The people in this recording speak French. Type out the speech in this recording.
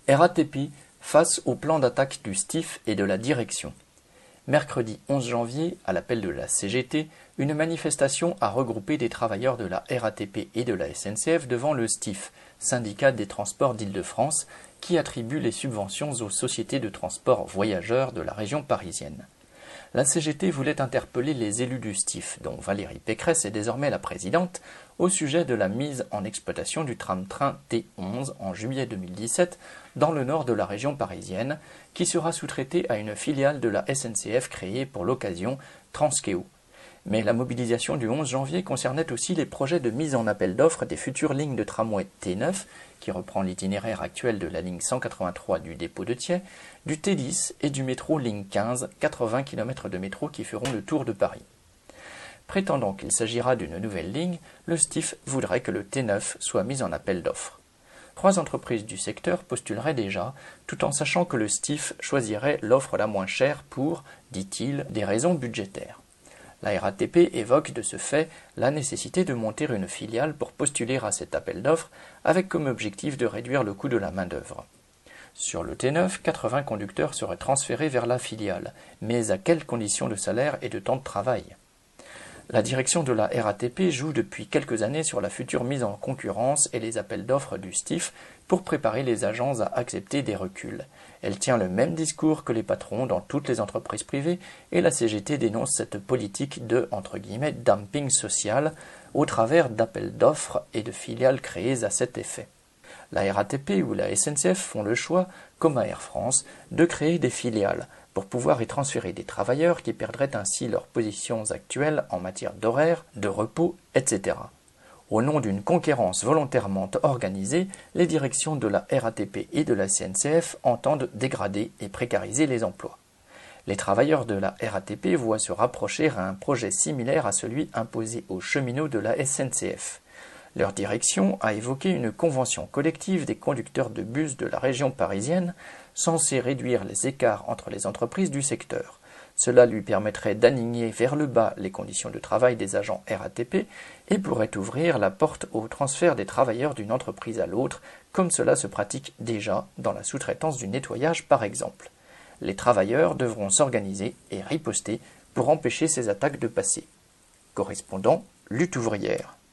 RATP face au plan d'attaque du STIF et de la direction. Mercredi 11 janvier, à l'appel de la CGT, une manifestation a regroupé des travailleurs de la RATP et de la SNCF devant le STIF, syndicat des transports d'Île-de-France, qui attribue les subventions aux sociétés de transport voyageurs de la région parisienne. La CGT voulait interpeller les élus du STIF, dont Valérie Pécresse est désormais la présidente, au sujet de la mise en exploitation du tram-train T11 en juillet 2017 dans le nord de la région parisienne, qui sera sous-traité à une filiale de la SNCF créée pour l'occasion, Transkéo. Mais la mobilisation du 11 janvier concernait aussi les projets de mise en appel d'offres des futures lignes de tramway T9, qui reprend l'itinéraire actuel de la ligne 183 du dépôt de Thiais, du T10 et du métro ligne 15, 80 km de métro qui feront le tour de Paris. Prétendant qu'il s'agira d'une nouvelle ligne, le STIF voudrait que le T9 soit mis en appel d'offres. 3 entreprises du secteur postuleraient déjà, tout en sachant que le STIF choisirait l'offre la moins chère pour, dit-il, des raisons budgétaires. La RATP évoque de ce fait la nécessité de monter une filiale pour postuler à cet appel d'offres, avec comme objectif de réduire le coût de la main-d'œuvre. Sur le T9, 80 conducteurs seraient transférés vers la filiale, mais à quelles conditions de salaire et de temps de travail ? La direction de la RATP joue depuis quelques années sur la future mise en concurrence et les appels d'offres du STIF pour préparer les agents à accepter des reculs. Elle tient le même discours que les patrons dans toutes les entreprises privées et la CGT dénonce cette politique de « dumping social » au travers d'appels d'offres et de filiales créées à cet effet. La RATP ou la SNCF font le choix, comme à Air France, de créer des filiales pour pouvoir y transférer des travailleurs qui perdraient ainsi leurs positions actuelles en matière d'horaire, de repos, etc. Au nom d'une conquérance volontairement organisée, les directions de la RATP et de la SNCF entendent dégrader et précariser les emplois. Les travailleurs de la RATP voient se rapprocher à un projet similaire à celui imposé aux cheminots de la SNCF. Leur direction a évoqué une convention collective des conducteurs de bus de la région parisienne censée réduire les écarts entre les entreprises du secteur. Cela lui permettrait d'aligner vers le bas les conditions de travail des agents RATP et pourrait ouvrir la porte au transfert des travailleurs d'une entreprise à l'autre, comme cela se pratique déjà dans la sous-traitance du nettoyage par exemple. Les travailleurs devront s'organiser et riposter pour empêcher ces attaques de passer. Correspondant, lutte ouvrière.